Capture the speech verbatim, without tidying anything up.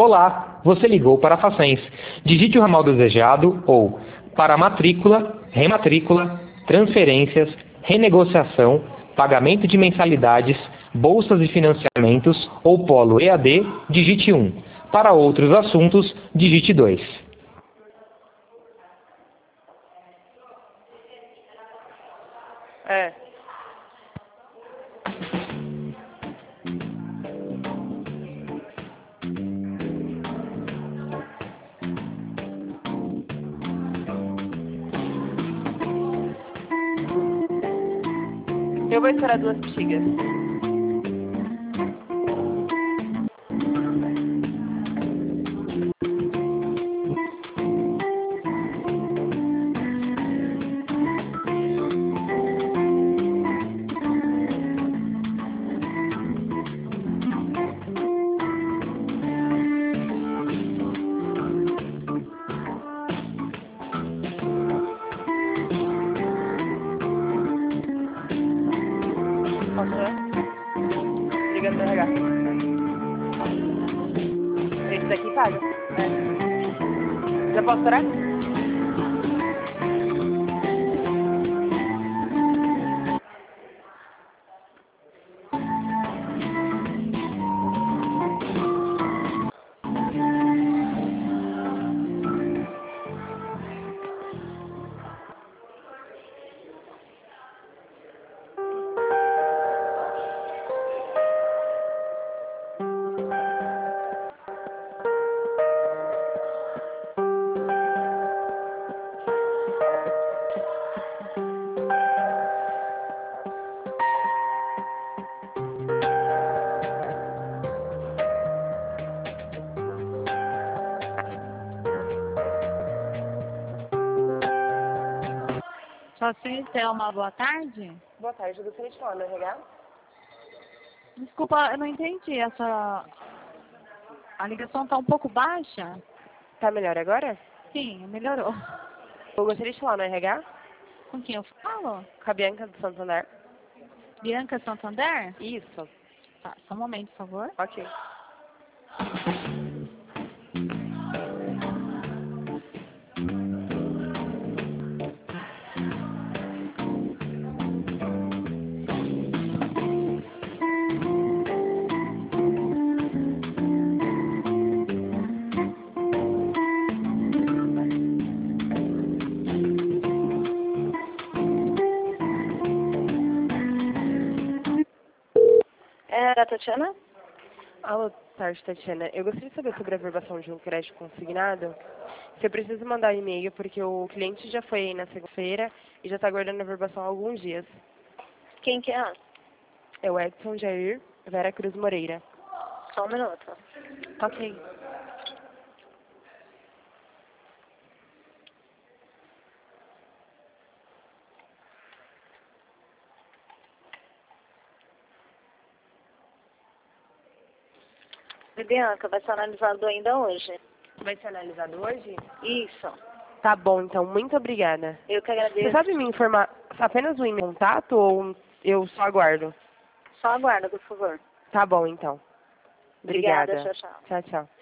Olá, você ligou para a Facens. Digite o ramal desejado ou para matrícula, rematrícula, transferências, renegociação, pagamento de mensalidades, bolsas e financiamentos ou polo E A D, digite um. Para outros assuntos, digite dois. É. Eu vou esperar duas bexigas. Posso ir? Ligando pro R H. Esse daqui paga. É. Já posso esperar? Só se tem uma boa tarde? Boa tarde, eu gostaria de falar no R H. Desculpa, eu não entendi. Essa... A ligação está um pouco baixa? Tá melhor agora? Sim, melhorou. Eu gostaria de falar no R H. Com quem eu falo? Com a Bianca do Santander. Bianca Santander? Isso. Tá, só um momento, por favor. Ok. É a Tatiana? Alô, tarde, Tatiana. Eu gostaria de saber sobre a verbação de um crédito consignado. Você precisa mandar e-mail porque o cliente já foi aí na segunda-feira e já está aguardando a verbação há alguns dias. Quem que é? É o Edson Jair Vera Cruz Moreira. Só um minuto. Ok. Bianca, vai ser analisado ainda hoje. Vai ser analisado hoje? Isso. Tá bom, então. Muito obrigada. Eu que Você agradeço. sabe me informar apenas o e-mail contato ou eu só aguardo? Só aguarda, por favor. Tá bom, então. Obrigada, Obrigada. tchau, tchau. Tchau, tchau.